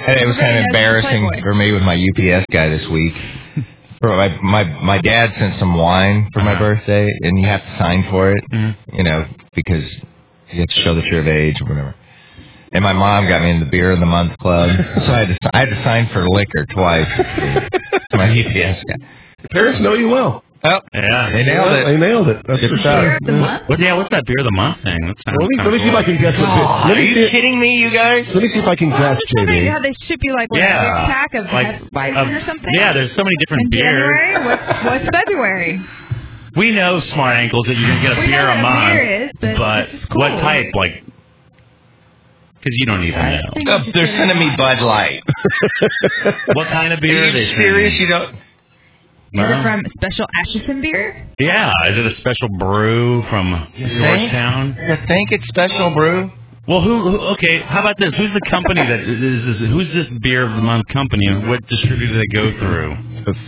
And it was kind of embarrassing for me with my UPS guy this week. My dad sent some wine for my birthday, and you have to sign for it, because you have to show that you're of age or whatever. And my mom got me in the Beer of the Month club, so I had to sign for liquor twice to my UPS guy. Your parents know you well. Oh, yeah, they nailed it. They nailed it. That's for sure. Beer of the Month? What's that Beer of the Month thing? Let me see if I can guess it. Are you kidding me, you guys? Let me see if I can guess, JB. How they ship you a big pack of Hefeweizen or something? Yeah, there's so many different beers. January? What's February? We know, smart ankles, that you can get a beer a month. Beer is, but cool. What type? Because you don't even know. They're sending me Bud Light. What kind of beer are they serious? You don't... Is it from Special Atchison beer? Yeah. Is it a special brew from Georgetown? You think it's special brew? Well, okay, how about this? Who's the company who's this Beer of the Month company, and what distributor do they go through?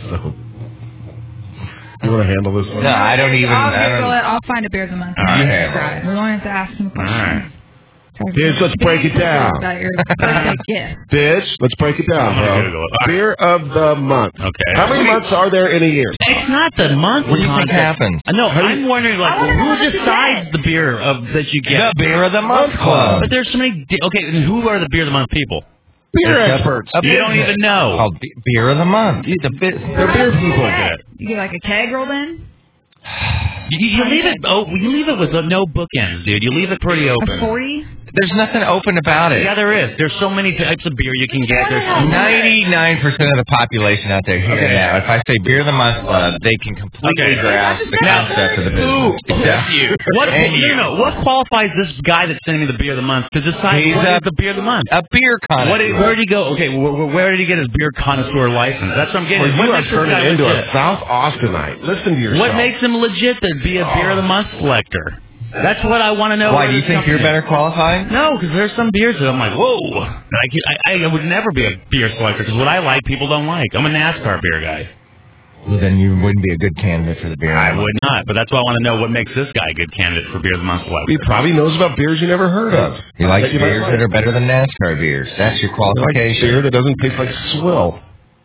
You want to handle this one? No, I don't even... I'll find a Beer of the Month. All right. We won't have to ask some questions. All right. Bitch, let's break it down. About your birthday gift. Bitch, let's break it down, bro. Beer of the month. Okay. How many months are there in a year? It's not the month. What do you think happens? No, I'm wondering, who decides the beer that you get? The Beer of the Month Club. But there's so many... Okay, and who are the Beer of the Month people? Beer experts. You don't even know. Called Beer of the Month. They're beer people. You get like a keg rolled in? You leave it. You leave it with no bookends, dude. You leave it pretty open. A 40? There's nothing open about it. Yeah, there is. There's so many types of beer you can get. There's 99% of the population out there hearing that. If I say Beer of the Month Club, they can completely grasp the concept of the business. Except you. What qualifies this guy that's sending me the Beer of the Month to decide what is the Beer of the Month? A beer connoisseur. Where did he go? Okay, where did he get his beer connoisseur license? That's what I'm getting. Well, you are turning into a South Austinite. Listen to yourself. What makes him legit to be a Beer of the Month selector? That's what I want to know. Why, do you think you're better qualified? No, because there's some beers that I'm like, whoa. I would never be a beer selector because what I like, people don't like. I'm a NASCAR beer guy. Well, then you wouldn't be a good candidate for the beer. I would not, but that's why I want to know what makes this guy a good candidate for Beer of the Month selector. He probably knows about beers you never heard of. He likes beers that are better than NASCAR beers. That's your qualification. Beer that doesn't taste like swill.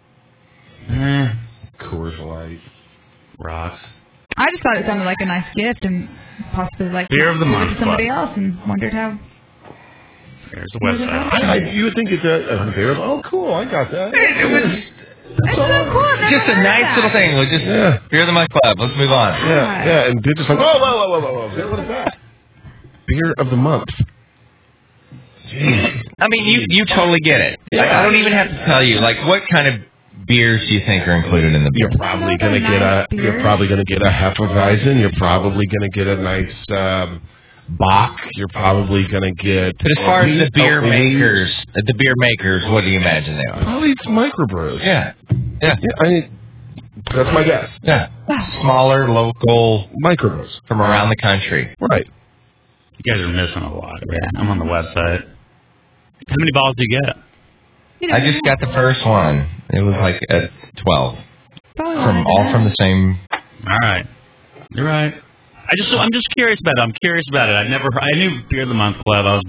Coors Light. Rocks. I just thought it sounded like a nice gift and possibly like Beer of the Month to somebody else and wondered how. There's the website. You would think it's a beer of, oh, cool, I got that. It was That's so cool. just a nice little thing. We'll just Beer of the Month Club. Let's move on. Yeah, and they're just like, whoa. What is that? Beer of the Month. Jeez. I mean, you totally get it. Like, I don't even have to tell you. Like, what kind of beers do you think are included in the beer? You're probably gonna get a Hefeweizen. You're probably gonna get a nice Bach. You're probably gonna get. But as far as the beer makers, what do you imagine they are? Probably microbrews. Yeah. I mean, that's my guess. Yeah. Smaller, local microbrews from around the country. Right. You guys are missing a lot. I'm on the website. How many balls do you get? I just got the first one. It was like at 12. All from the same. All right. You're right. I'm just curious about it. I'm curious about it. I knew Beer of the Month Club. I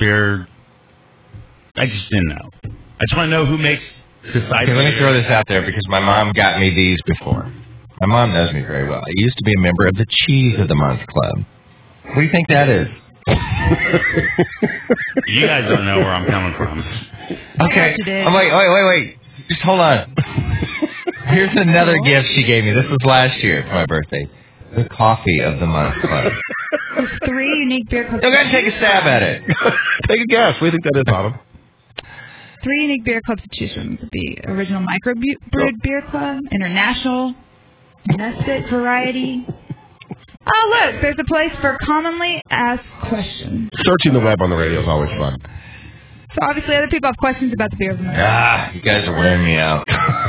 just didn't know. I just want to know who decides. Okay, let me throw this out there because my mom got me these before. My mom knows me very well. I used to be a member of the Cheese of the Month Club. What do you think that is? You guys don't know where I'm coming from. Okay. Oh, wait. Just hold on. Here's another gift she gave me. This was last year for my birthday. The Coffee of the Month Club. There's 3 unique beer clubs. Go ahead and take a stab at it. Take a guess. What do you think that is, Autumn? 3 unique beer clubs to choose from. The original microbrewed beer club, international, nested variety. Oh, look, there's a place for commonly asked questions. Searching the web on the radio is always fun. So obviously other people have questions about the Beer of the Month. You guys are wearing me out.